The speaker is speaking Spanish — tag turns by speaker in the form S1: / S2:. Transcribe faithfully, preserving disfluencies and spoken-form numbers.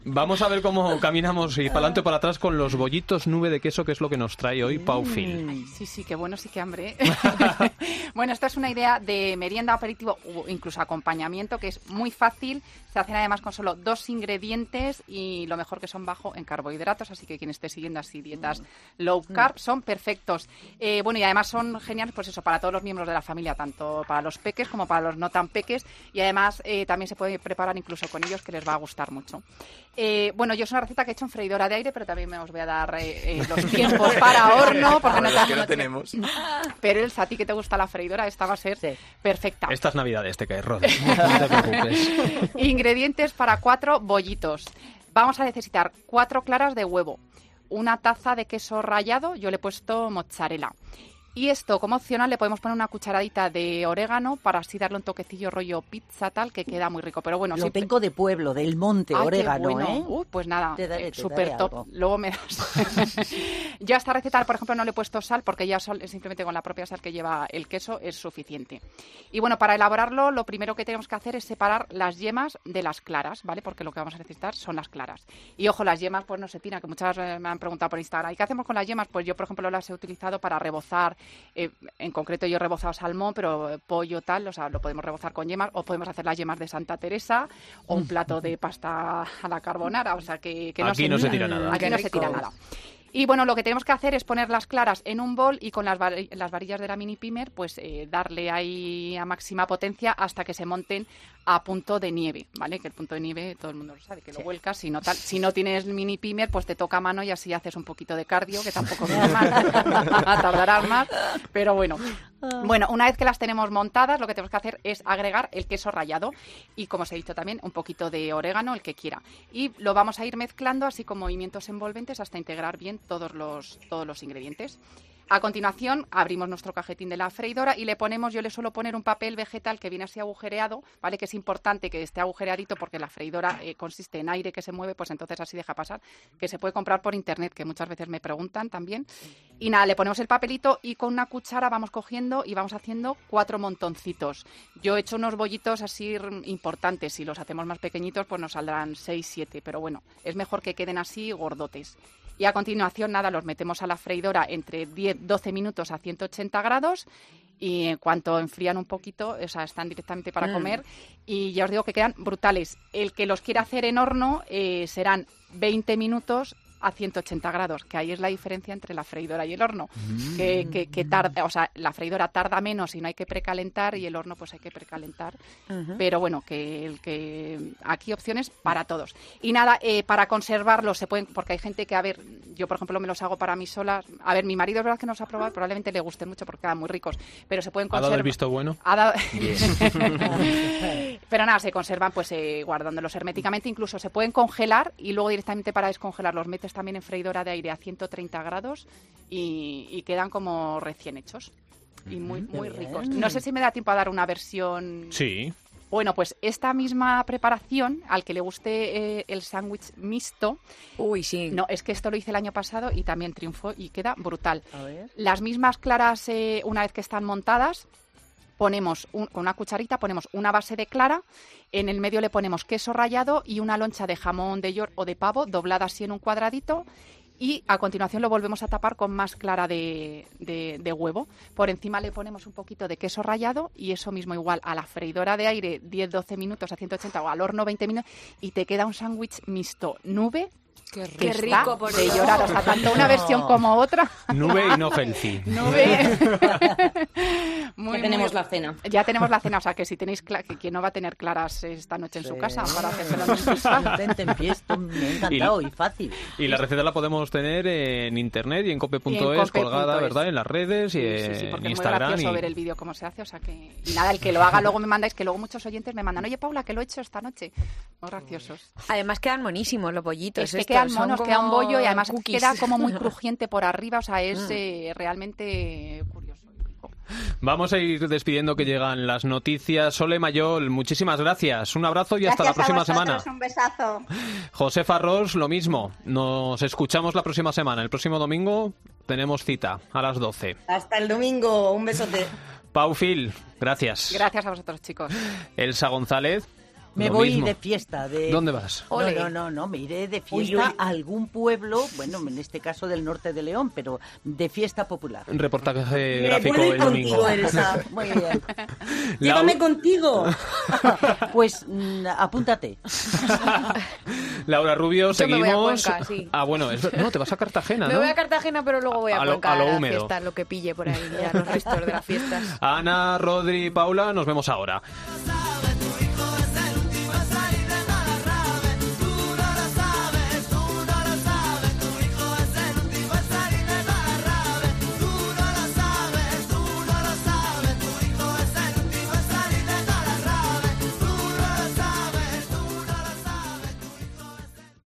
S1: Vamos a ver cómo caminamos y para adelante o para atrás con los bollitos nube de queso, que es lo que nos trae hoy Pau Fil.
S2: Sí, sí, qué bueno, sí que hambre. Bueno, esta es una idea de merienda, aperitivo o incluso acompañamiento, que es muy fácil. Se hacen además con solo dos ingredientes y lo mejor que son bajo en carbohidratos, así que quien esté siguiendo así dietas low carb son perfectos. Eh, bueno, y además son geniales, pues eso, para todos los miembros de la familia, tanto para los peques como para los no tan peques, y además eh, también se puede preparar incluso con ellos, que les va a gustar mucho. Eh, bueno, yo es una receta que he hecho en freidora de aire, pero también me os voy a dar eh, eh, los tiempos para horno, porque no,
S3: es que no tenemos.
S2: Pero Elsa, a ti que te gusta la freidora, esta va a ser sí. perfecta.
S1: Estas navidades te caes, Rod. No te preocupes.
S2: Ingredientes para cuatro bollitos. Vamos a necesitar cuatro claras de huevo, una taza de queso rallado, yo le he puesto mozzarella. Y esto, como opcional, le podemos poner una cucharadita de orégano para así darle un toquecillo rollo pizza tal, que queda muy rico. Pero bueno,
S4: lo
S2: sí,
S4: tengo de pueblo, del monte,
S2: ah,
S4: orégano,
S2: bueno.
S4: ¿eh?
S2: Uh, pues nada,
S4: eh,
S2: súper top. Algo. Luego me das. Yo a esta receta, por ejemplo, no le he puesto sal porque ya sol, simplemente con la propia sal que lleva el queso es suficiente. Y bueno, para elaborarlo, lo primero que tenemos que hacer es separar las yemas de las claras, ¿vale? Porque lo que vamos a necesitar son las claras. Y ojo, las yemas pues no se tiran, que muchas me han preguntado por Instagram. ¿Y qué hacemos con las yemas? Pues yo, por ejemplo, las he utilizado para rebozar. Eh, En concreto yo he rebozado salmón, pero pollo tal, o sea, lo podemos rebozar con yemas o podemos hacer las yemas de Santa Teresa o un plato de pasta a la carbonara, o sea, que, que no,
S1: aquí
S2: se,
S1: no se tira nada.
S2: Aquí no se tira nada. Y bueno, lo que tenemos que hacer es poner las claras en un bol y con las, var- las varillas de la mini pimer, pues eh, darle ahí a máxima potencia hasta que se monten a punto de nieve, ¿vale? Que el punto de nieve todo el mundo lo sabe, que lo sí. vuelcas. Si no, tal, si no tienes mini pimer, pues te toca a mano y así haces un poquito de cardio, que tampoco viene mal, tardarás más, pero bueno. Bueno, una vez que las tenemos montadas, lo que tenemos que hacer es agregar el queso rallado y, como os he dicho también, un poquito de orégano, el que quiera. Y lo vamos a ir mezclando así con movimientos envolventes hasta integrar bien todos los, todos los ingredientes. A continuación, abrimos nuestro cajetín de la freidora y le ponemos, yo le suelo poner un papel vegetal que viene así agujereado, ¿vale? Que es importante que esté agujereadito porque la freidora eh, consiste en aire que se mueve, pues entonces así deja pasar, que se puede comprar por internet, que muchas veces me preguntan también. Y nada, le ponemos el papelito y con una cuchara vamos cogiendo y vamos haciendo cuatro montoncitos. Yo he hecho unos bollitos así importantes, si los hacemos más pequeñitos pues nos saldrán seis, siete, pero bueno, es mejor que queden así gordotes. Y a continuación, nada, los metemos a la freidora entre diez, doce minutos a ciento ochenta grados y en cuanto enfrían un poquito, o sea, están directamente para mm. comer y ya os digo que quedan brutales. El que los quiera hacer en horno eh, serán veinte minutos a ciento ochenta grados, que ahí es la diferencia entre la freidora y el horno, mm. que, que, que tarda, o sea, la freidora tarda menos y no hay que precalentar y el horno pues hay que precalentar, uh-huh. pero bueno, que el que aquí opciones para todos. Y nada, eh, para conservarlos se pueden, porque hay gente que, a ver, yo por ejemplo me los hago para mí sola, a ver, mi marido es verdad que no los ha probado, probablemente le gusten mucho porque quedan muy ricos, pero se pueden conservar.
S1: ¿Ha dado el visto bueno?
S2: Ha dado... Pero nada, se conservan pues eh, guardándolos herméticamente, incluso se pueden congelar y luego directamente para descongelar los metes también en freidora de aire a ciento treinta grados y, y quedan como recién hechos y muy muy ricos. No sé si me da tiempo a dar una versión.
S1: Sí.
S2: Bueno, pues esta misma preparación, al que le guste eh, el sándwich mixto.
S4: Uy, sí.
S2: No, es que esto lo hice el año pasado y también triunfó y queda brutal.
S4: A ver.
S2: Las mismas claras, eh, una vez que están montadas, ponemos un, con una cucharita ponemos una base de clara, en el medio le ponemos queso rallado y una loncha de jamón de york o de pavo doblada así en un cuadradito y a continuación lo volvemos a tapar con más clara de, de, de huevo. Por encima le ponemos un poquito de queso rallado y eso mismo igual a la freidora de aire diez doce minutos a ciento ochenta o al horno veinte minutos y te queda un sándwich mixto nube.
S5: Qué rico,
S2: que rico
S5: por
S2: de
S5: Dios.
S2: llorar, o sea, tanto una versión como otra.
S1: Nube y no healthy.
S2: Nube. Muy,
S5: ya tenemos
S2: muy...
S5: la cena.
S2: Ya tenemos la cena, o sea, que si tenéis cla... que quien no va a tener claras esta noche en
S4: sí.
S2: su casa para hacérselo en su casa.
S4: Vente, empiezo, me ha encantado y, y fácil.
S1: Y la receta la podemos tener en internet y en cope punto es colgada, ¿verdad? En las redes y
S2: sí,
S1: en
S2: sí, sí, porque
S1: Instagram.
S2: Es muy gracioso
S1: y...
S2: ver el vídeo cómo se hace, o sea que... Y nada, el que lo haga luego me mandáis, que luego muchos oyentes me mandan, oye, Paula, que lo he hecho esta noche. Muy graciosos.
S5: Además quedan monísimos los bollitos.
S2: Es que
S5: estos,
S2: quedan monos,
S5: como...
S2: queda un bollo y además
S5: cookies.
S2: Queda como muy crujiente por arriba, o sea, es eh, realmente curioso.
S1: Vamos a ir despidiendo que llegan las noticias. Sole Mayol, muchísimas gracias. Un abrazo y
S6: gracias
S1: hasta la próxima semana.
S6: Un besazo.
S1: José Farrós, lo mismo. Nos escuchamos la próxima semana. El próximo domingo tenemos cita a las doce.
S6: Hasta el domingo. Un besote.
S1: Pau Fil, gracias.
S2: Gracias a vosotros, chicos.
S1: Elsa González.
S4: Me
S1: Lo
S4: voy
S1: mismo.
S4: de fiesta. De...
S1: ¿Dónde vas?
S4: No,
S5: Ole.
S4: no, no, no, me iré de fiesta
S6: Uy, uy.
S4: a algún pueblo, bueno, en este caso del norte de León, pero de fiesta popular.
S1: Reportaje
S6: Me
S1: gráfico
S6: puedo ir
S1: el domingo.
S6: contigo, Elsa.
S4: Muy bien.
S6: Llévame contigo.
S4: Pues mm, apúntate.
S1: Laura Rubio,
S5: Yo me voy a
S1: seguimos.
S5: Cuenca, sí.
S1: Ah, bueno, es ver- no, te vas a Cartagena,
S5: Me
S1: ¿no?
S5: voy a Cartagena, pero luego voy a,
S1: A lo-
S5: Cuenca
S1: a lo
S5: la
S1: húmedo.
S5: fiesta, lo que pille por ahí, ya los restos de las fiestas.
S1: Ana, Rodri, Paula, nos vemos ahora.